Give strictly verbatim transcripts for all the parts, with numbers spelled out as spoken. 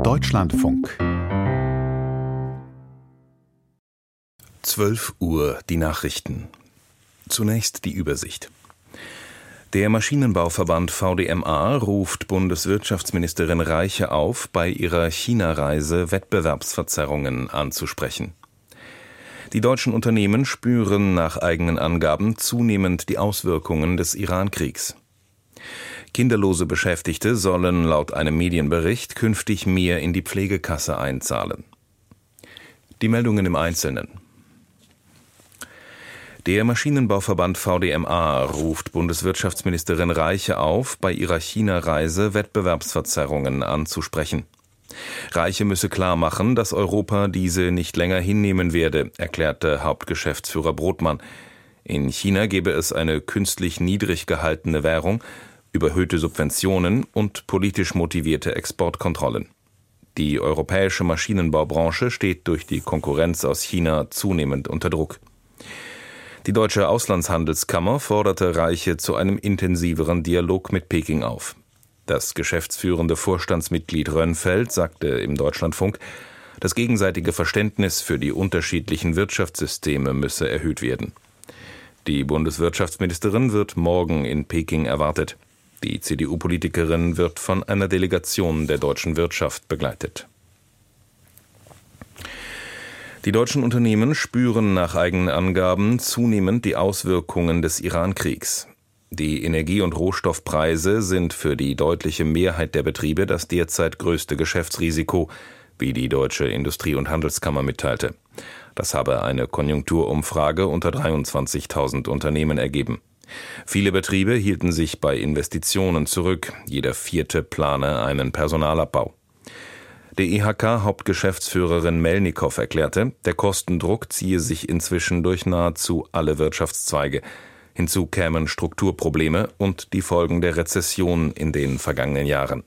Deutschlandfunk. zwölf Uhr, die Nachrichten. Zunächst die Übersicht. Der Maschinenbauverband V D M A ruft Bundeswirtschaftsministerin Reiche auf, bei ihrer China-Reise Wettbewerbsverzerrungen anzusprechen. Die deutschen Unternehmen spüren nach eigenen Angaben zunehmend die Auswirkungen des Iran-Kriegs. Kinderlose Beschäftigte sollen laut einem Medienbericht künftig mehr in die Pflegekasse einzahlen. Die Meldungen im Einzelnen. Der Maschinenbauverband V D M A ruft Bundeswirtschaftsministerin Reiche auf, bei ihrer China-Reise Wettbewerbsverzerrungen anzusprechen. Reiche müsse klarmachen, dass Europa diese nicht länger hinnehmen werde, erklärte Hauptgeschäftsführer Brodmann. In China gebe es eine künstlich niedrig gehaltene Währung, überhöhte Subventionen und politisch motivierte Exportkontrollen. Die europäische Maschinenbaubranche steht durch die Konkurrenz aus China zunehmend unter Druck. Die Deutsche Auslandshandelskammer forderte Reiche zu einem intensiveren Dialog mit Peking auf. Das geschäftsführende Vorstandsmitglied Rönnfeld sagte im Deutschlandfunk, das gegenseitige Verständnis für die unterschiedlichen Wirtschaftssysteme müsse erhöht werden. Die Bundeswirtschaftsministerin wird morgen in Peking erwartet. Die C D U-Politikerin wird von einer Delegation der deutschen Wirtschaft begleitet. Die deutschen Unternehmen spüren nach eigenen Angaben zunehmend die Auswirkungen des Iran-Kriegs. Die Energie- und Rohstoffpreise sind für die deutliche Mehrheit der Betriebe das derzeit größte Geschäftsrisiko, wie die Deutsche Industrie- und Handelskammer mitteilte. Das habe eine Konjunkturumfrage unter dreiundzwanzigtausend Unternehmen ergeben. Viele Betriebe hielten sich bei Investitionen zurück, jeder vierte plane einen Personalabbau. Der I H K-Hauptgeschäftsführerin Melnikow erklärte, der Kostendruck ziehe sich inzwischen durch nahezu alle Wirtschaftszweige. Hinzu kämen Strukturprobleme und die Folgen der Rezession in den vergangenen Jahren.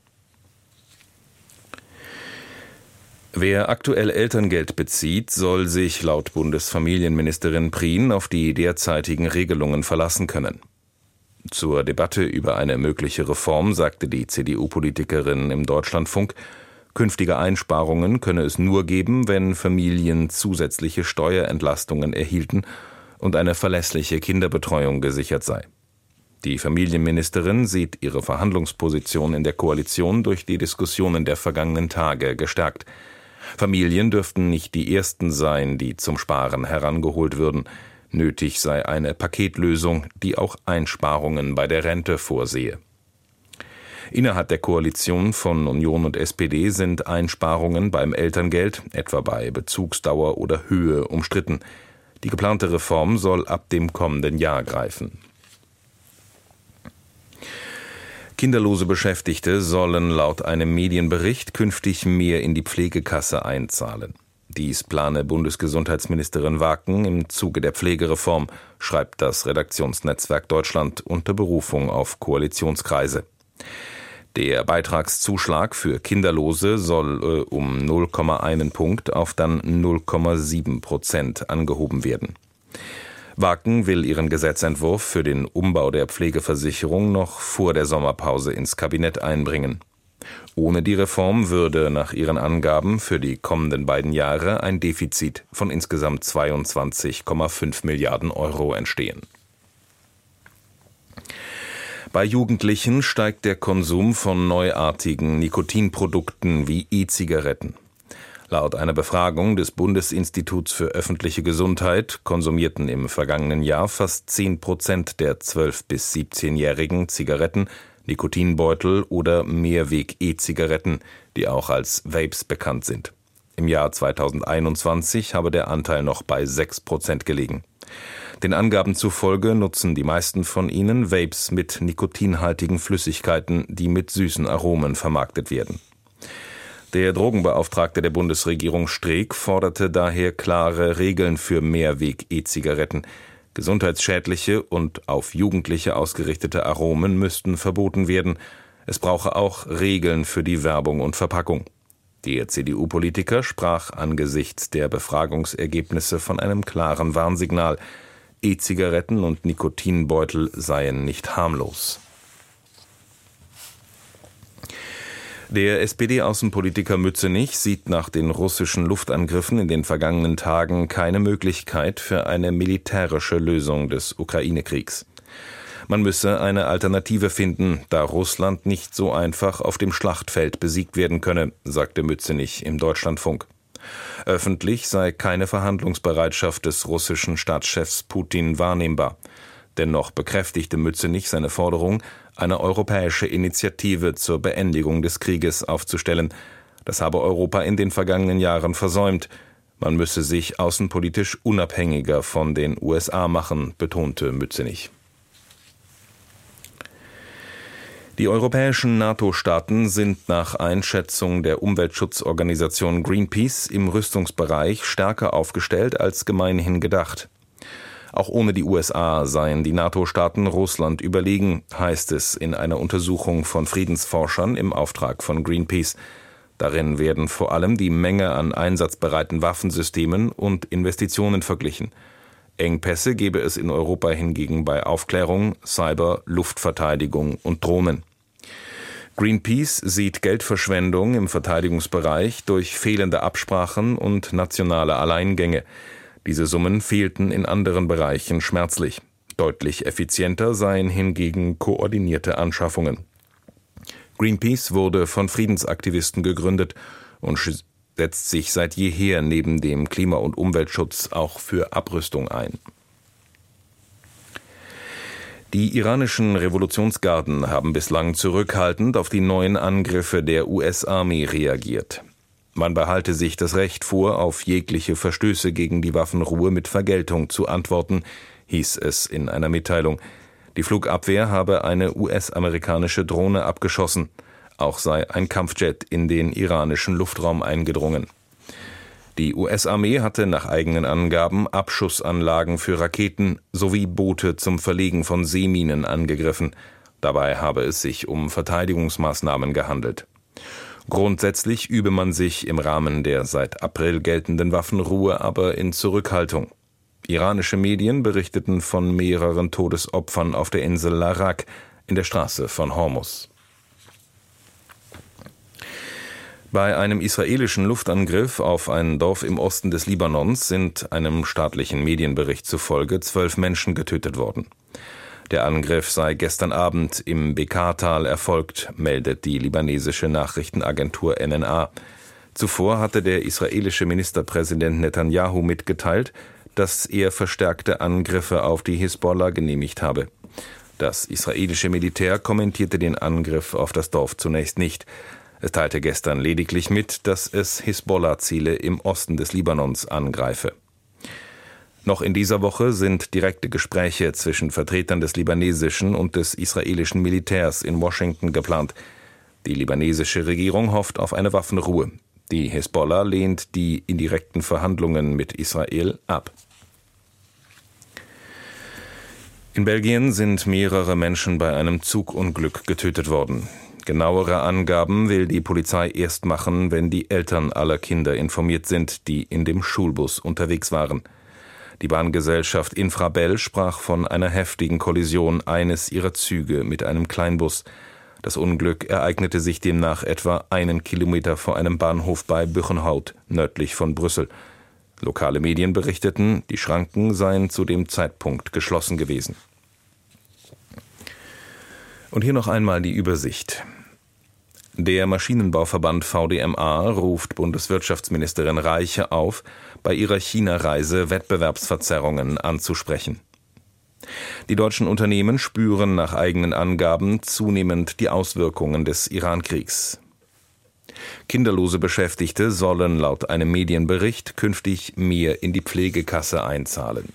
Wer aktuell Elterngeld bezieht, soll sich laut Bundesfamilienministerin Prien auf die derzeitigen Regelungen verlassen können. Zur Debatte über eine mögliche Reform sagte die C D U-Politikerin im Deutschlandfunk, künftige Einsparungen könne es nur geben, wenn Familien zusätzliche Steuerentlastungen erhielten und eine verlässliche Kinderbetreuung gesichert sei. Die Familienministerin sieht ihre Verhandlungsposition in der Koalition durch die Diskussionen der vergangenen Tage gestärkt. Familien dürften nicht die ersten sein, die zum Sparen herangeholt würden. Nötig sei eine Paketlösung, die auch Einsparungen bei der Rente vorsehe. Innerhalb der Koalition von Union und S P D sind Einsparungen beim Elterngeld, etwa bei Bezugsdauer oder Höhe, umstritten. Die geplante Reform soll ab dem kommenden Jahr greifen. Kinderlose Beschäftigte sollen laut einem Medienbericht künftig mehr in die Pflegekasse einzahlen. Dies plane Bundesgesundheitsministerin Waken im Zuge der Pflegereform, schreibt das Redaktionsnetzwerk Deutschland unter Berufung auf Koalitionskreise. Der Beitragszuschlag für Kinderlose soll äh, um null Komma eins Punkt auf dann null Komma sieben Prozent angehoben werden. Waken will ihren Gesetzentwurf für den Umbau der Pflegeversicherung noch vor der Sommerpause ins Kabinett einbringen. Ohne die Reform würde nach ihren Angaben für die kommenden beiden Jahre ein Defizit von insgesamt zweiundzwanzig Komma fünf Milliarden Euro entstehen. Bei Jugendlichen steigt der Konsum von neuartigen Nikotinprodukten wie E-Zigaretten. Laut einer Befragung des Bundesinstituts für öffentliche Gesundheit konsumierten im vergangenen Jahr fast zehn Prozent der zwölf- bis siebzehnjährigen Zigaretten, Nikotinbeutel oder Mehrweg-E-Zigaretten, die auch als Vapes bekannt sind. Im Jahr zweitausendeinundzwanzig habe der Anteil noch bei sechs Prozent gelegen. Den Angaben zufolge nutzen die meisten von ihnen Vapes mit nikotinhaltigen Flüssigkeiten, die mit süßen Aromen vermarktet werden. Der Drogenbeauftragte der Bundesregierung Streeck forderte daher klare Regeln für Mehrweg-E-Zigaretten. Gesundheitsschädliche und auf Jugendliche ausgerichtete Aromen müssten verboten werden. Es brauche auch Regeln für die Werbung und Verpackung. Der C D U-Politiker sprach angesichts der Befragungsergebnisse von einem klaren Warnsignal. E-Zigaretten und Nikotinbeutel seien nicht harmlos. Der S P D-Außenpolitiker Mützenich sieht nach den russischen Luftangriffen in den vergangenen Tagen keine Möglichkeit für eine militärische Lösung des Ukraine-Kriegs. Man müsse eine Alternative finden, da Russland nicht so einfach auf dem Schlachtfeld besiegt werden könne, sagte Mützenich im Deutschlandfunk. Öffentlich sei keine Verhandlungsbereitschaft des russischen Staatschefs Putin wahrnehmbar. Dennoch bekräftigte Mützenich seine Forderung, eine europäische Initiative zur Beendigung des Krieges aufzustellen. Das habe Europa in den vergangenen Jahren versäumt. Man müsse sich außenpolitisch unabhängiger von den U S A machen, betonte Mützenich. Die europäischen NATO-Staaten sind nach Einschätzung der Umweltschutzorganisation Greenpeace im Rüstungsbereich stärker aufgestellt als gemeinhin gedacht. Auch ohne die U S A seien die NATO-Staaten Russland überlegen, heißt es in einer Untersuchung von Friedensforschern im Auftrag von Greenpeace. Darin werden vor allem die Menge an einsatzbereiten Waffensystemen und Investitionen verglichen. Engpässe gebe es in Europa hingegen bei Aufklärung, Cyber, Luftverteidigung und Drohnen. Greenpeace sieht Geldverschwendung im Verteidigungsbereich durch fehlende Absprachen und nationale Alleingänge. Diese Summen fehlten in anderen Bereichen schmerzlich. Deutlich effizienter seien hingegen koordinierte Anschaffungen. Greenpeace wurde von Friedensaktivisten gegründet und setzt sich seit jeher neben dem Klima- und Umweltschutz auch für Abrüstung ein. Die iranischen Revolutionsgarden haben bislang zurückhaltend auf die neuen Angriffe der U S-Armee reagiert. Man behalte sich das Recht vor, auf jegliche Verstöße gegen die Waffenruhe mit Vergeltung zu antworten, hieß es in einer Mitteilung. Die Flugabwehr habe eine U S-amerikanische Drohne abgeschossen. Auch sei ein Kampfjet in den iranischen Luftraum eingedrungen. Die U S-Armee hatte nach eigenen Angaben Abschussanlagen für Raketen sowie Boote zum Verlegen von Seeminen angegriffen. Dabei habe es sich um Verteidigungsmaßnahmen gehandelt. Grundsätzlich übe man sich im Rahmen der seit April geltenden Waffenruhe aber in Zurückhaltung. Iranische Medien berichteten von mehreren Todesopfern auf der Insel Larak in der Straße von Hormuz. Bei einem israelischen Luftangriff auf ein Dorf im Osten des Libanons sind einem staatlichen Medienbericht zufolge zwölf Menschen getötet worden. Der Angriff sei gestern Abend im Bekaa-Tal erfolgt, meldet die libanesische Nachrichtenagentur N N A. Zuvor hatte der israelische Ministerpräsident Netanyahu mitgeteilt, dass er verstärkte Angriffe auf die Hisbollah genehmigt habe. Das israelische Militär kommentierte den Angriff auf das Dorf zunächst nicht. Es teilte gestern lediglich mit, dass es Hisbollah-Ziele im Osten des Libanons angreife. Noch in dieser Woche sind direkte Gespräche zwischen Vertretern des libanesischen und des israelischen Militärs in Washington geplant. Die libanesische Regierung hofft auf eine Waffenruhe. Die Hisbollah lehnt die indirekten Verhandlungen mit Israel ab. In Belgien sind mehrere Menschen bei einem Zugunglück getötet worden. Genauere Angaben will die Polizei erst machen, wenn die Eltern aller Kinder informiert sind, die in dem Schulbus unterwegs waren. Die Bahngesellschaft Infrabel sprach von einer heftigen Kollision eines ihrer Züge mit einem Kleinbus. Das Unglück ereignete sich demnach etwa einen Kilometer vor einem Bahnhof bei Buchenhout, nördlich von Brüssel. Lokale Medien berichteten, die Schranken seien zu dem Zeitpunkt geschlossen gewesen. Und hier noch einmal die Übersicht. Der Maschinenbauverband V D M A ruft Bundeswirtschaftsministerin Reiche auf, bei ihrer China-Reise Wettbewerbsverzerrungen anzusprechen. Die deutschen Unternehmen spüren nach eigenen Angaben zunehmend die Auswirkungen des Iran-Kriegs. Kinderlose Beschäftigte sollen laut einem Medienbericht künftig mehr in die Pflegekasse einzahlen.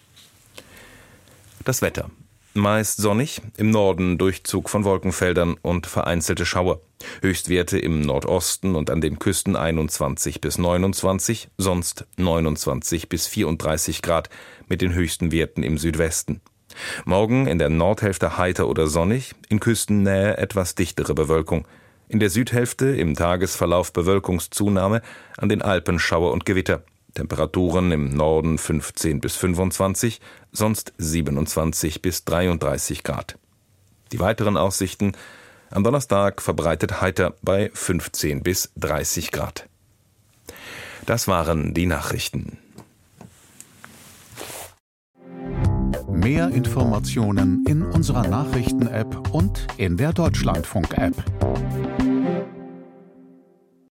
Das Wetter. Meist sonnig, im Norden Durchzug von Wolkenfeldern und vereinzelte Schauer. Höchstwerte im Nordosten und an den Küsten einundzwanzig bis neunundzwanzig, sonst neunundzwanzig bis vierunddreißig Grad mit den höchsten Werten im Südwesten. Morgen in der Nordhälfte heiter oder sonnig, in Küstennähe etwas dichtere Bewölkung. In der Südhälfte im Tagesverlauf Bewölkungszunahme, an den Alpen Schauer und Gewitter. Temperaturen im Norden fünfzehn bis fünfundzwanzig, sonst siebenundzwanzig bis dreiunddreißig Grad. Die weiteren Aussichten: Am Donnerstag verbreitet heiter bei fünfzehn bis dreißig Grad. Das waren die Nachrichten. Mehr Informationen in unserer Nachrichten-App und in der Deutschlandfunk-App.